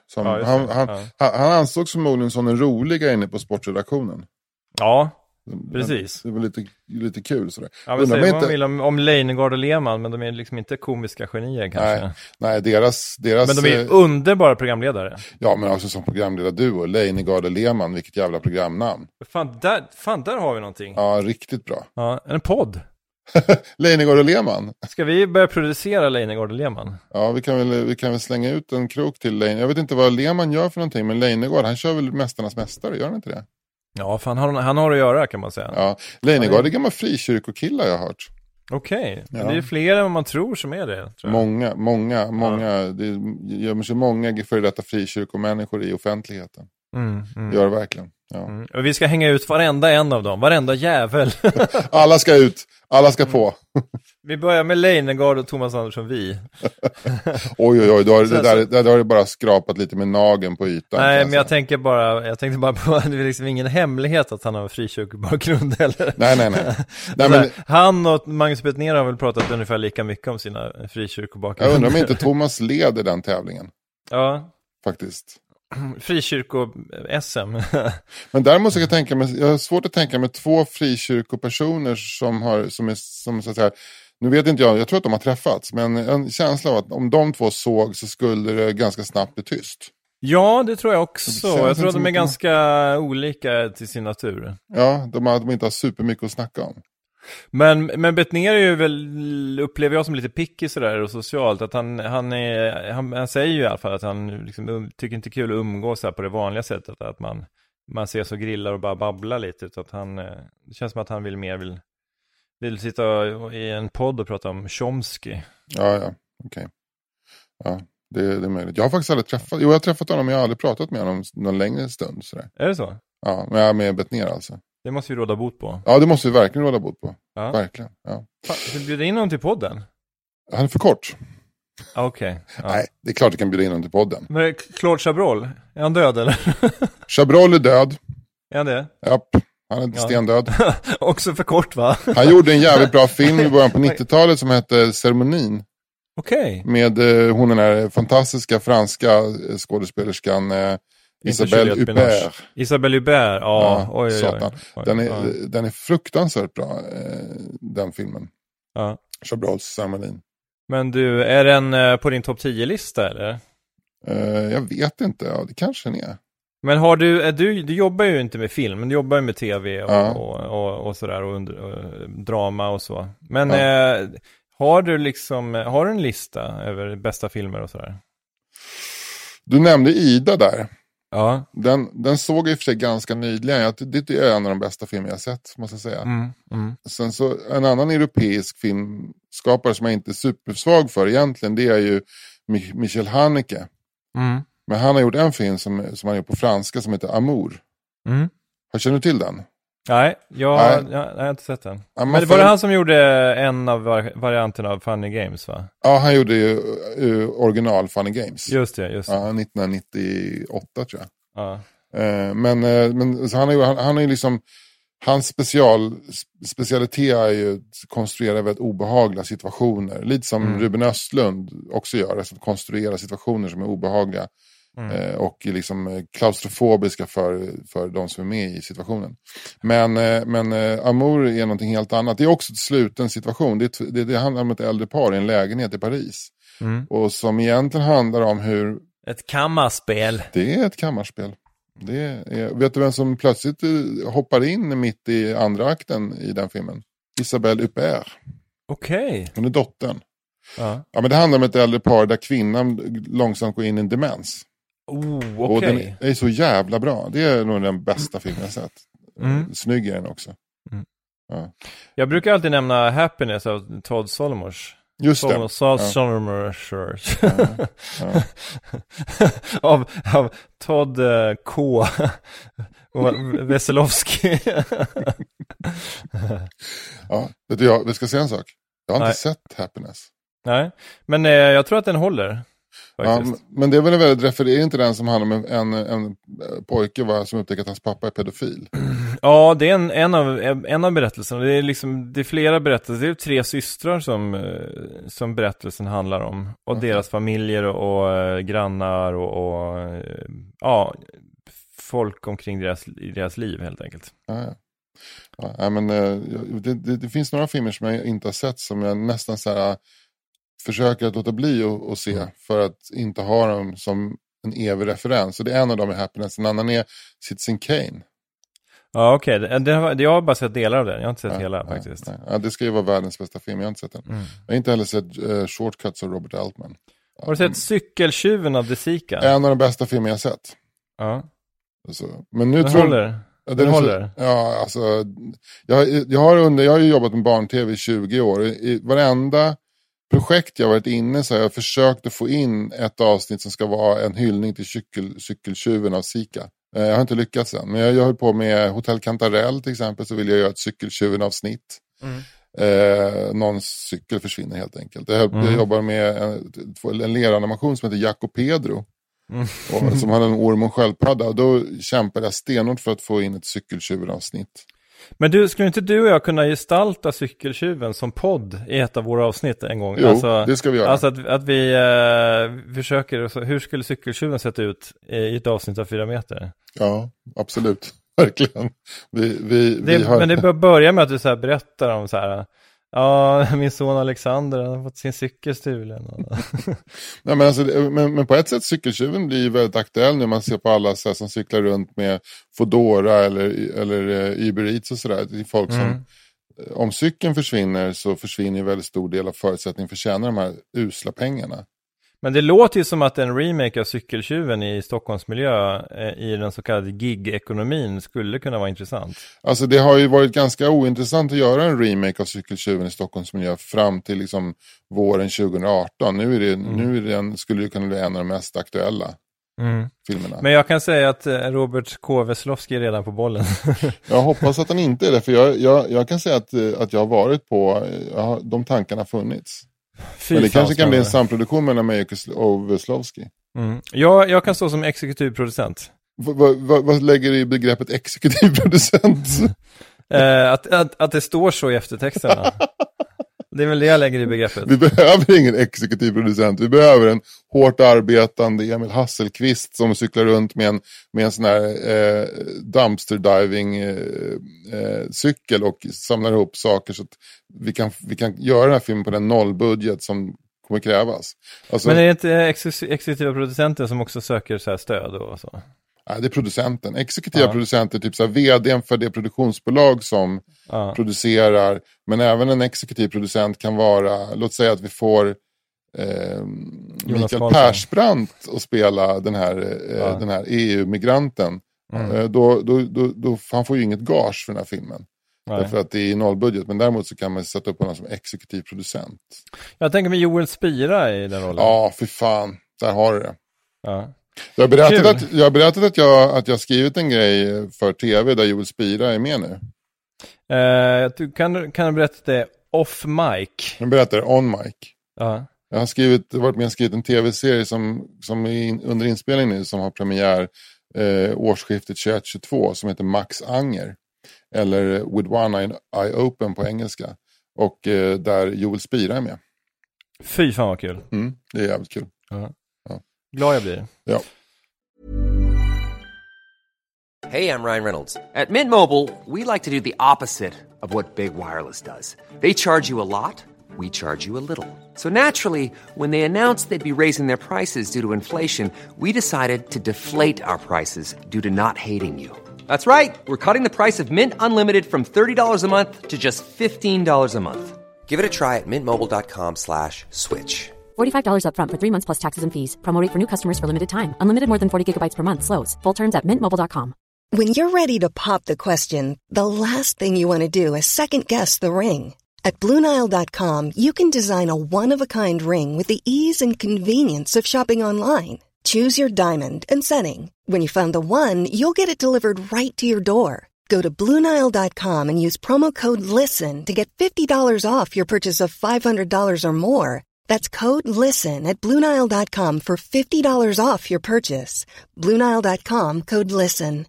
Han ansågs förmodligen som den roliga inne på sportredaktionen. Ja, precis. Det var lite kul sådär. Ja, men säger man vill om Leijnegard och Lehmann, men de är liksom inte komiska genier kanske. Nej, deras... Men de är underbara programledare. Ja, men också som programledarduo. Leijnegard och Lehmann, vilket jävla programnamn. Fan, där har vi någonting. Ja, riktigt bra. Ja, en podd. Leijnegard och Lehmann. Ska vi börja producera Leijnegard och Lehmann? Ja, vi kan väl slänga ut en krok till Leijnegard. Jag vet inte vad Lehmann gör för någonting, men Leijnegard, han kör väl Mästarnas mästare, gör han inte det? Ja, fan, han har att göra kan man säga. Ja, Leijnegard är gamla frikyrkokillar jag har hört. Okej, ja. Det är fler än vad man tror som är det. Tror jag. Många. Det gömmer sig många före detta frikyrkomänniskor i offentligheten. Gör verkligen. Ja. Och vi ska hänga ut varenda en av dem, varenda jävel. Alla ska ut, alla ska på. Vi börjar med Leijnegard och Thomas Andersson Oj, då har det bara skrapat lite med nageln på ytan. Nej, men jag tänkte bara på att det är liksom ingen hemlighet att han har en frikyrkobakgrund eller. Nej, men han och Magnus Bettner har väl pratat ungefär lika mycket om sina frikyrkobakgrund. Jag undrar om inte Thomas leder den tävlingen. Ja. Faktiskt. Frikyrko-SM. Men däremot så kan jag har svårt att tänka mig två frikyrkopersoner som så att säga, nu vet inte jag tror att de har träffats, men en känsla av att om de två såg så skulle det ganska snabbt bli tyst. Ja, det tror jag också. Jag tror att de är ganska olika till sin natur. Ja, de inte har supermycket att snacka om. Men Bettner är ju väl, upplever jag som lite picky sådär och socialt, att han säger ju i alla fall att han liksom tycker inte kul att umgås här på det vanliga sättet, att man ser så grillar och bara babblar lite, utan att det känns som att han vill sitta i en podd och prata om Chomsky. Ja, okej. Ja, det är möjligt. Jag har faktiskt aldrig träffat, jag har träffat honom men jag har aldrig pratat med honom någon längre stund sådär. Är det så? Ja, men jag är med Bettner alltså. Det måste vi råda bot på. Ja, det måste vi verkligen råda bot på. Ja. Verkligen, ja. Fan, ska du bjuda in någon till podden? Han är för kort. Okej. Ja. Nej, det är klart du kan bjuda in någon till podden. Men Claude Chabrol, är han död eller? Chabrol är död. Är han det? Japp, han är stendöd. Också för kort, va? Han gjorde en jävligt bra film i början på 90-talet som hette Ceremonin. Okej. Med hon den här fantastiska franska skådespelerskan Isabelle Huppert. Isabelle Huppert, ja. Oj. Den är fruktansvärt bra, den filmen. Ja. Chabrols Ceremonin. Men du, är den på din topp 10-lista eller? Jag vet inte, ja, det kanske den är. Men har du jobbar ju inte med film, men du jobbar ju med tv och sådär och drama och så. Men har du en lista över bästa filmer och sådär? Du nämnde Ida där. Ja. Den såg jag i och för sig ganska nyligen. Det är en av de bästa filmer jag sett, måste jag säga. Sen så en annan europeisk filmskapare som jag inte är supersvag för egentligen, det är ju Michel Haneke. Men han har gjort en film som han gjort på franska som heter Amour. Känner du till den? Nej, jag har inte sett den. Men det var det han som gjorde en av varianterna av Funny Games, va? Ja, han gjorde ju original Funny Games. Just det. Ja, 1998 tror jag. Ja. Men så han är ju liksom Hans specialitet är ju att konstruera väldigt obehagliga situationer. Lite som Ruben Östlund också gör. Alltså att konstruera situationer som är obehagliga. Och liksom klaustrofobiska för de som är med i situationen. Men Amour är någonting helt annat. Det är också ett sluten situation. Det handlar om ett äldre par i en lägenhet i Paris. Och som egentligen handlar om hur... Ett kammarspel. Det är ett kammarspel. Vet du vem som plötsligt hoppar in mitt i andra akten i den filmen? Isabelle Huppert. Okej. Hon är dottern. Ja. Ja, men det handlar om ett äldre par där kvinnan långsamt går in i en demens. Okej. Och den är så jävla bra. Det är nog den bästa filmen jag sett. Snygg är den också. Ja. Jag brukar alltid nämna Happiness av Todd Solomers. Just det. Solomers. av Todd K. Veselovsky. Ja, vet du, vi ska se en sak. Jag har inte sett Happiness. Nej, men jag tror att den håller. Ja, men det är väl en väldigt refererad, inte den som handlar om en pojke som upptäcker att hans pappa är pedofil. Ja, det är en av berättelserna. Det är flera berättelser. Det är 3 systrar som berättelsen handlar om. Och deras familjer och grannar och folk omkring deras liv helt enkelt. Ja, men det finns några filmer som jag inte har sett som jag nästan så här försöker att låta bli att se för att inte ha dem som en evig referens. Och det är en av dem i Happiness, en annan är Citizen Kane. Ja, okej. Jag har bara sett delar av den. Jag har inte sett hela faktiskt. Ja, det ska ju vara världens bästa film. Jag har inte sett den. Jag har inte heller sett Shortcuts av Robert Altman. Har du sett Cykeltjuven av De Sica? En av de bästa filmer jag har sett. Ja. Alltså, men nu den håller. Ja, alltså jag har ju jobbat med barn-tv i 20 år. I varenda projekt jag varit inne så har jag försökt att få in ett avsnitt som ska vara en hyllning till Cykeltjuven av Sica. Jag har inte lyckats än. Men jag höll på med Hotel Cantarell till exempel, så vill jag göra ett Cykeltjuven-avsnitt. Någon cykel försvinner helt enkelt. Jag jobbar med en leranimation som heter Jack och Pedro. Som hade en orm och sköldpadda. Och då kämpade jag stenhårt för att få in ett Cykeltjuven-avsnitt. Men skulle inte du och jag kunna gestalta Cykeltjuven som podd i ett av våra avsnitt en gång? Jo, det ska vi göra. Alltså att vi försöker, hur skulle Cykeltjuven sett ut i ett avsnitt av 4 meter? Ja, absolut. Verkligen. Men det bör börja med att du så här berättar om så här... Ja, min son Alexander har fått sin cykel stulen. Nej, men på ett sätt Cykeltjuven blir väldigt aktuell nu. Man ser på alla så här, som cyklar runt med Foodora eller Uber Eats och sådär. Det är folk som, om cykeln försvinner så försvinner ju väldigt stor del av förutsättningen för att tjäna de här usla pengarna. Men det låter ju som att en remake av Cykeltjuven i Stockholmsmiljö i den så kallade gig-ekonomin skulle kunna vara intressant. Alltså det har ju varit ganska ointressant att göra en remake av Cykeltjuven i Stockholmsmiljö fram till liksom våren 2018. Nu skulle det kunna bli en av de mest aktuella filmerna. Men jag kan säga att Robert K. Veselovsky är redan på bollen. Jag hoppas att han inte är det, för jag kan säga att jag har varit på, de tankarna funnits. Men det kanske kan bli en samproduktion mellan mig och Veselovsky. Jag kan stå som exekutiv producent. Vad lägger du i begreppet exekutiv producent? Att det står så i eftertexterna. Det är väl det jag lägger i begreppet. Vi behöver ingen exekutiv producent. Vi behöver en hårt arbetande Emil Hasselqvist som cyklar runt med en sån här dumpster diving cykel och samlar ihop saker så att vi kan göra den här filmen på den nollbudget som kommer krävas. Alltså, men är det inte exekutiva producenten som också söker så här stöd och så? Nej, det är producenten. Exekutiva producenter, typ så här vdn för det produktionsbolag som producerar. Men även en exekutiv producent kan vara, låt säga att vi får Mikael Persbrandt att spela den här EU-migranten. Då han får ju inget gage för den här filmen. Nej. Därför att det är nollbudget. Men däremot så kan man sätta upp honom som exekutiv producent. Jag tänker med Joel Spira i den rollen. Ja, för fan. Där har du det. Ja. Jag har berättat att jag skrivit en grej för tv där Joel Spira är med nu. Du kan berätta det off mic. Jag berättar on mic. Ja. Jag har varit med och skrivit en tv-serie som är under inspelning nu, som har premiär årsskiftet 21-22, som heter Max Anger. eller With One Eye Open på engelska. Och där Joel Spira är med. Fy fan vad kul. Det är jävligt kul. Ja. Glad jag blir. Ja. Hey, I'm Ryan Reynolds. At Mint Mobile, we like to do the opposite of what Big Wireless does. They charge you a lot, we charge you a little. So naturally, when they announced they'd be raising their prices due to inflation, we decided to deflate our prices due to not hating you. That's right. We're cutting the price of Mint Unlimited from $30 a month to just $15 a month. Give it a try at mintmobile.com/switch. $45 up front for 3 months plus taxes and fees. Promo rate for new customers for limited time. Unlimited more than 40 gigabytes per month slows. Full terms at mintmobile.com. When you're ready to pop the question, the last thing you want to do is second-guess the ring. At BlueNile.com, you can design a one-of-a-kind ring with the ease and convenience of shopping online. Choose your diamond and setting. When you find the one, you'll get it delivered right to your door. Go to BlueNile.com and use promo code LISTEN to get $50 off your purchase of $500 or more. That's code LISTEN at BlueNile.com for $50 off your purchase. BlueNile.com, code LISTEN.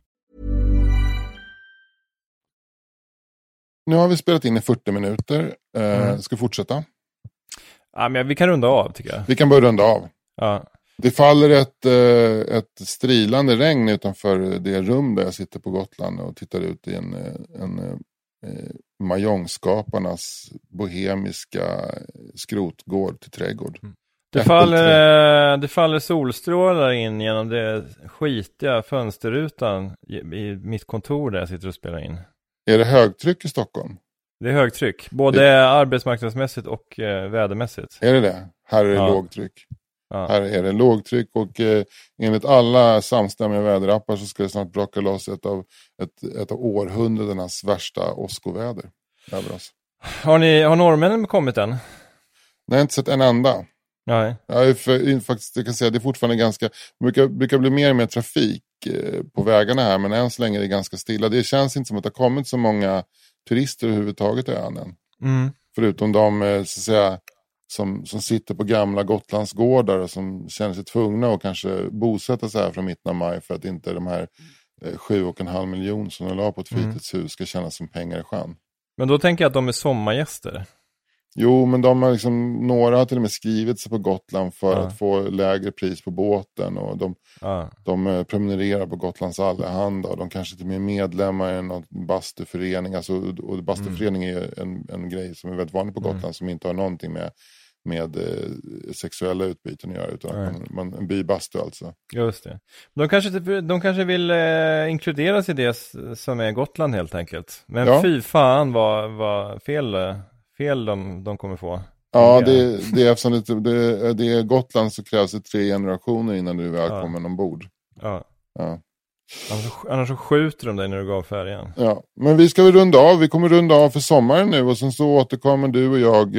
Nu har vi spelat in i 40 minuter. Ska fortsätta? Ja, men vi kan runda av tycker jag. Vi kan börja runda av. Ja. Det faller ett strilande regn utanför det rum där jag sitter på Gotland och tittar ut i en Mahjongskaparnas bohemiska skrotgård till trädgård. Det faller solstrålar in genom det skitiga fönsterrutan i mitt kontor där jag sitter och spelar in. Är det högtryck i Stockholm? Det är högtryck, både arbetsmarknadsmässigt och vädermässigt. Är det? Här är det lågtryck. Ja. Här är det lågtryck och enligt alla samstämmiga väderappar så ska det snart braka loss ett av århundradenas värsta åskoväder över oss. Har norrmännen kommit än? Nej, jag har inte sett en enda. Nej. Faktiskt, jag kan säga att det är fortfarande ganska, brukar bli mer och mer trafik på vägarna här, men än så länge är det ganska stilla. Det känns inte som att det har kommit så många turister överhuvudtaget till ön än. Förutom de så att säga som sitter på gamla Gotlandsgårdar och som känner sig tvungna att kanske bosätta sig här från mitten av maj för att inte de här 7,5 miljoner som de la på ett fritidshus ska kännas som pengar i sjön. Men då tänker jag att de är sommargäster. Jo, men de har några har till och med skrivit sig på Gotland för att få lägre pris på båten och de prenumererar på Gotlands Allehanda och de kanske till och med är medlemmar i någon bastuförening. Och bastuförening är en grej som är väldigt vanlig på Gotland som inte har någonting med sexuella utbyten att göra utan en bybastu alltså. Just det. De kanske vill inkluderas i det som är Gotland helt enkelt. Men fy fan vad fel de kommer få. Ja, det är eftersom det är Gotland så krävs det 3 generationer innan du är välkommen ombord. Ja. Annars så skjuter de dig när du går av färjan. Ja, men vi ska väl runda av. Vi kommer runda av för sommaren nu och sen så återkommer du och jag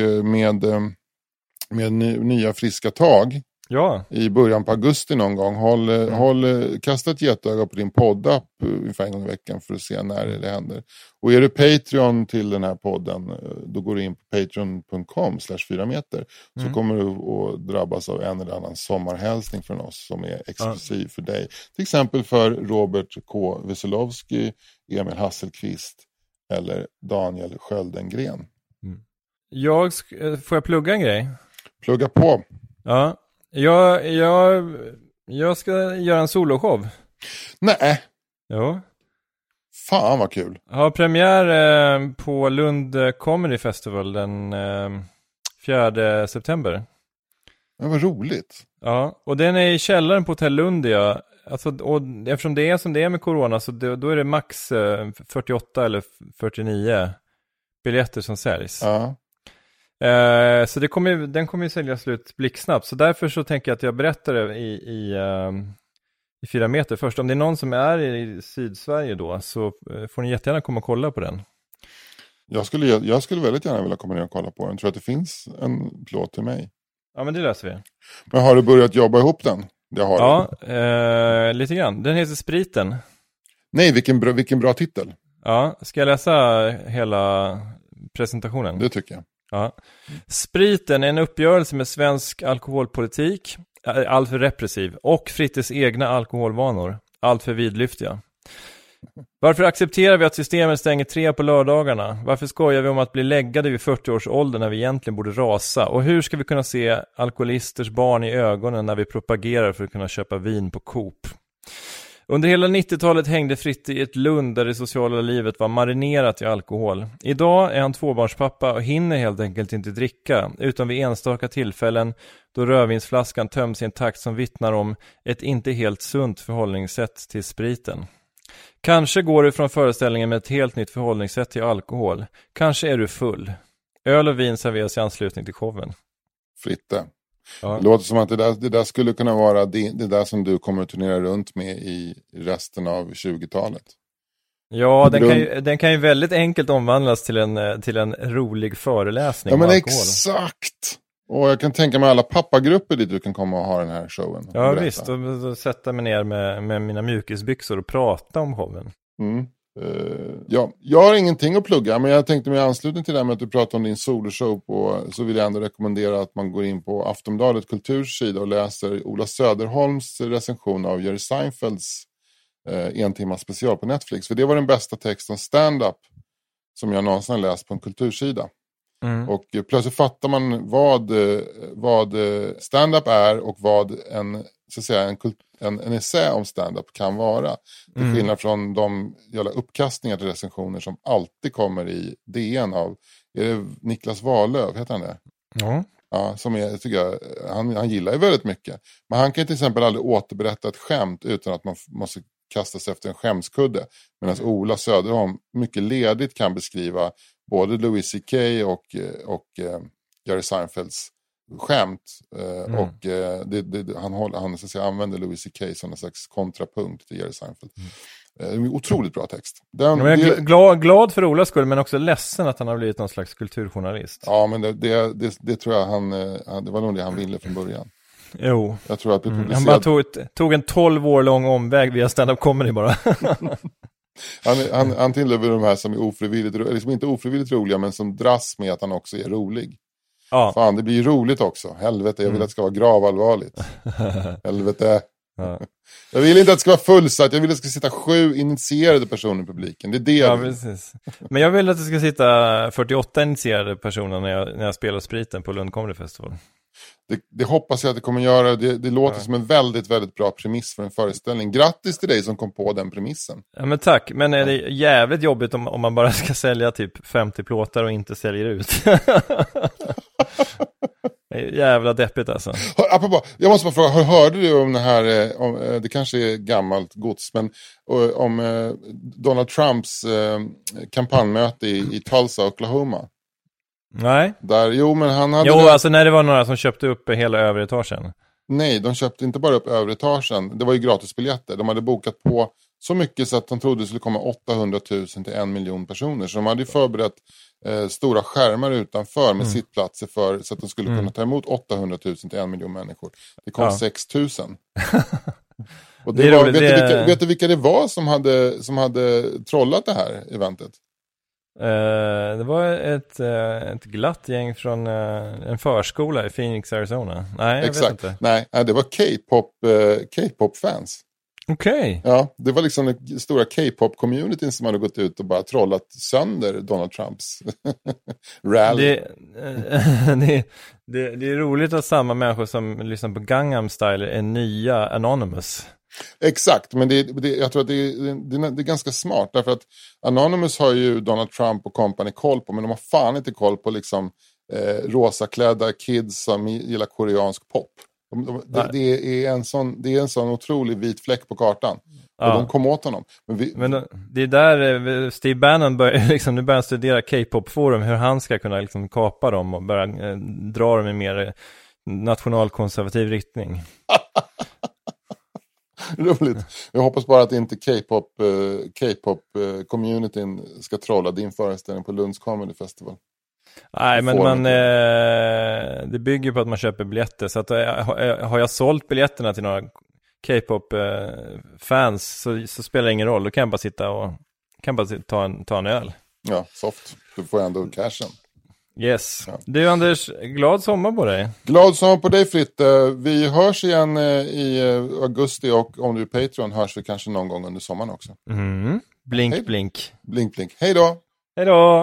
med nya friska tag. Ja. I början på augusti någon gång. Kasta ett getöga på din poddapp ungefär en gång i veckan för att se när det händer. Och är du Patreon till den här podden, då går du in på patreon.com/4meter. Så kommer du att drabbas av en eller annan sommarhälsning från oss som är exklusiv för dig. Till exempel för Robert K. Wesolowski, Emil Hasselqvist eller Daniel Sköldengren. Får jag plugga en grej? Plugga på. Ja. Jag ska göra en soloshow. Nej. Jo. Fan vad kul. Jag har premiär på Lund Comedy Festival den 4 september. Det var roligt. Ja, och den är i källaren på Hotell Lund. Alltså, och eftersom det är som det är med corona så då är det max 48 eller 49 biljetter som säljs. Ja. Så den kommer ju sälja slut blixtsnabbt. Så därför så tänker jag att jag berättar det i 4 meter först. Om det är någon som är i Sydsverige då så får ni jättegärna komma och kolla på den. Jag skulle väldigt gärna vilja komma ner och kolla på den. Tror att det finns en plåt till mig? Ja, men det löser vi. Men har du börjat jobba ihop den? Det har du. Lite grann. Den heter Spriten. Nej, vilken bra titel. Ja, ska jag läsa hela presentationen? Det tycker jag. Ja. Spriten är en uppgörelse med svensk alkoholpolitik, alltför repressiv, och Frittes egna alkoholvanor, alltför vidlyftiga. Varför accepterar vi att systemet stänger 3 på lördagarna? Varför skojar vi om att bli läggade vid 40 års ålder när vi egentligen borde rasa? Och hur ska vi kunna se alkoholisters barn i ögonen när vi propagerar för att kunna köpa vin på Coop? Under hela 90-talet hängde Fritte i ett lund där det sociala livet var marinerat i alkohol. Idag är han tvåbarnspappa och hinner helt enkelt inte dricka, utan vid enstaka tillfällen då rödvinsflaskan töms i en takt som vittnar om ett inte helt sunt förhållningssätt till spriten. Kanske går du från föreställningen med ett helt nytt förhållningssätt till alkohol. Kanske är du full. Öl och vin serveras i anslutning till showen. Fritte. Ja. Det låter som att det där skulle kunna vara det där som du kommer att turnera runt med i resten av 20-talet. Ja, den kan ju väldigt enkelt omvandlas till en rolig föreläsning. Ja, men om alkohol. Exakt! Och jag kan tänka mig alla pappagrupper dit du kan komma och ha den här showen. Ja, visst. Och sätta mig ner med mina mjukisbyxor och prata om showen. Mm. Ja, jag har ingenting att plugga, men jag tänkte med anslutning till det här med att du pratar om din soloshow så vill jag ändå rekommendera att man går in på Aftonbladet Kulturs sida och läser Ola Söderholms recension av Jerry Seinfelds 1 timma special på Netflix. För det var den bästa texten stand-up som jag någonsin har läst på en kultursida. Mm. Och plötsligt fattar man vad stand-up är och vad en essä om stand-up kan vara. Till skillnad från de jävla uppkastningar till recensioner som alltid kommer i DN av, är det Niklas Wahlöf, heter han det? Ja. Ja, som jag tycker han gillar ju väldigt mycket. Men han kan till exempel aldrig återberätta ett skämt utan att man måste kasta sig efter en skämskudde. Medan Ola Söderholm mycket ledigt kan beskriva både Louis CK och Jerry Seinfelds skämt. Och han så att säga, använder Louis CK som en slags kontrapunkt till Jerry Seinfeld. Otroligt bra text. Jag är glad för Olas skull, men också ledsen att han har blivit någon slags kulturjournalist. Ja, men det tror jag det var nog det han ville från början. Jo. Jag tror att han bara tog en 12 år lång omväg via stand-up comedy bara. han tillhör de här som är ofrivilligt, eller som inte ofrivilligt roliga, men som dras med att han också är rolig. Ja. Fan, det blir roligt också. Helvete, jag vill att det ska vara gravallvarligt. Helvete. Ja. Jag vill inte att det ska vara fullsatt. Jag vill att det ska sitta 7 initierade personer i publiken. Det är det jag vill. Precis. Men jag vill att det ska sitta 48 initierade personer när jag spelar spriten på Lund Comedy Festival. Det hoppas jag att det kommer göra. Det låter som en väldigt, väldigt bra premiss för en föreställning. Grattis till dig som kom på den premissen. Ja, men tack. Men är det jävligt jobbigt om man bara ska sälja typ 50 plåtar och inte säljer ut? Jävla deppigt alltså. Apropå, jag måste bara fråga, hörde du om det här, det kanske är gammalt gods, men om Donald Trumps kampanjmöte i Tulsa, Oklahoma? Nej. Men han hade... alltså när det var några som köpte upp hela övre etagen. Nej, de köpte inte bara upp övre etagen. Det var ju gratisbiljetter. De hade bokat på så mycket så att de trodde det skulle komma 800 000 till 1 miljon personer. Så de hade ju förberett stora skärmar utanför med sittplatser så att de skulle kunna ta emot 800 000 till 1 miljon människor. Det kom 6 000. Och vet du vilka det var som hade trollat det här eventet? Det var ett glatt gäng från en förskola i Phoenix, Arizona. Nej, jag vet inte. Nej, det var K-pop-fans. Okej. Ja, det var liksom den stora K-pop-communityn som hade gått ut och bara trollat sönder Donald Trumps rally. Det är roligt att samma människor som lyssnar på Gangnam Style är nya Anonymous. Exakt, men jag tror att det är ganska smart. Därför att Anonymous har ju Donald Trump och company koll på, men de har fan inte koll på liksom rosaklädda kids som gillar koreansk pop. Det är en sån otrolig vit fläck på kartan. Och de kom åt honom. Men det är där Steve Bannon nu börjar studera K-pop-forum, hur han ska kunna liksom kapa dem och börja dra dem i mer nationalkonservativ riktning. Roligt. Jag hoppas bara att inte K-pop-communityn ska trolla din föreställning på Lunds Comedy Festival. Nej, men det bygger på att man köper biljetter. Så att har jag sålt biljetterna till några K-pop-fans så spelar det ingen roll. Då kan jag bara sitta och ta en öl. Ja, soft. Du får ändå cashen. Yes. Ja. Du Anders, glad sommar på dig. Glad sommar på dig Fritte. Vi hörs igen i augusti och om du är Patreon hörs vi kanske någon gång under sommaren också. Blink, Hej. blink. Blink, blink. Hej då! Hej då!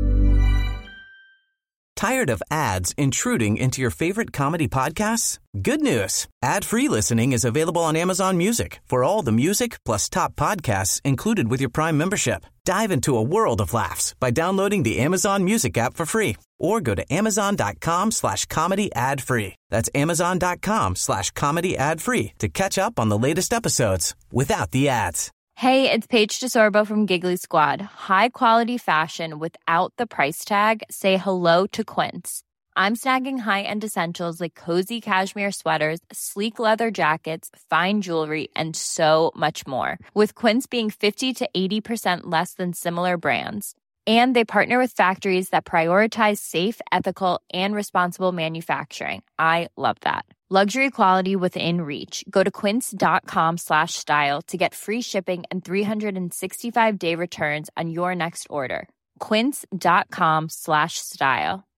Tired of ads intruding into your favorite comedy podcasts? Good news. Ad-free listening is available on Amazon Music for all the music plus top podcasts included with your Prime membership. Dive into a world of laughs by downloading the Amazon Music app for free or go to amazon.com/comedy ad-free. That's amazon.com/comedy ad-free to catch up on the latest episodes without the ads. Hey, it's Paige DeSorbo from Giggly Squad. High quality fashion without the price tag. Say hello to Quince. I'm snagging high-end essentials like cozy cashmere sweaters, sleek leather jackets, fine jewelry, and so much more. With Quince being 50 to 80% less than similar brands. And they partner with factories that prioritize safe, ethical, and responsible manufacturing. I love that. Luxury quality within reach. Go to quince.com/style to get free shipping and 365-day returns on your next order. Quince.com/style.